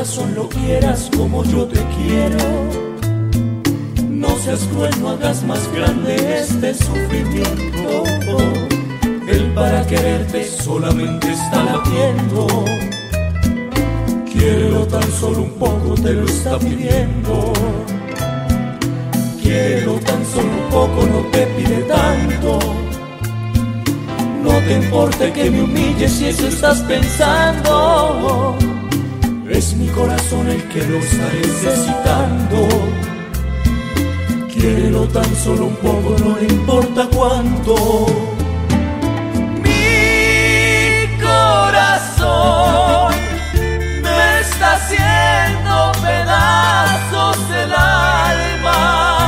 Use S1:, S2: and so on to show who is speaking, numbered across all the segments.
S1: corazón lo quieras como yo te quiero. No seas cruel, no hagas más grande este sufrimiento. Él para quererte solamente está latiendo. Quiérelo tan solo un poco, te lo está pidiendo. Quiérelo tan solo un poco, no te pide tanto. No te importe que me humilles si eso estás pensando. Es mi corazón el que lo está necesitando. Quiérelo tan solo un poco, no le importa cuánto. Mi corazón me está haciendo pedazos el alma.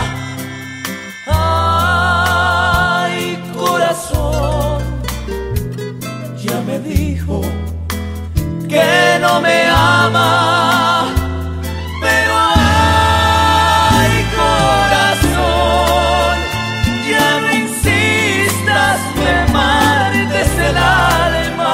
S1: Ay, corazón, ya me dijo que no me ama, pero ay, corazón, ya no insistas, me martes el alma.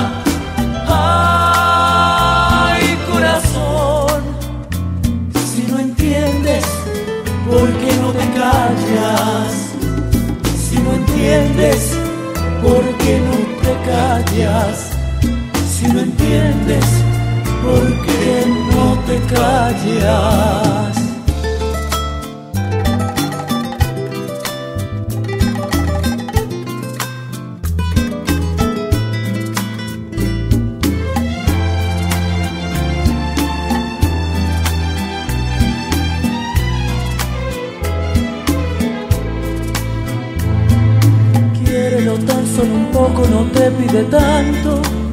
S1: Ay, corazón, si no entiendes, ¿por qué no te callas? Si no entiendes, ¿por qué no te callas? Si no entiendes, ¿por qué no te callas? Quiérelo tan solo un poco, no te pide tanto.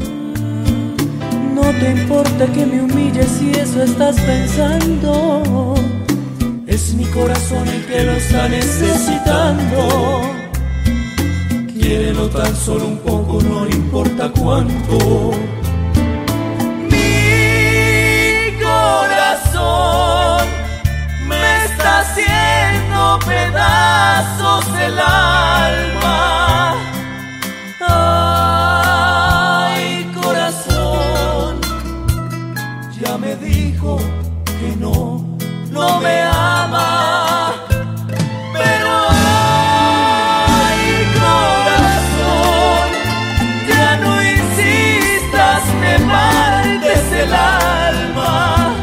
S1: No te importa que me humilles si eso estás pensando. Es mi corazón el que lo está necesitando. Quiérelo tan solo un poco, no importa cuánto. Mi corazón me está haciendo pedazos el alma. Ay, corazón, ya me dijo que no me ama, pero ay, corazón, ya no insistas, me partes el alma.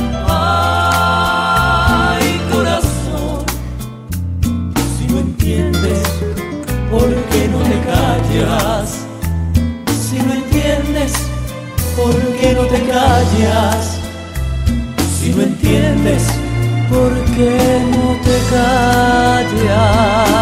S1: Ay, corazón, si no entiendes, ¿por qué no te callas? Si no entiendes, ¿por qué no te callas? Si no entiendes, ¿por qué no te callas?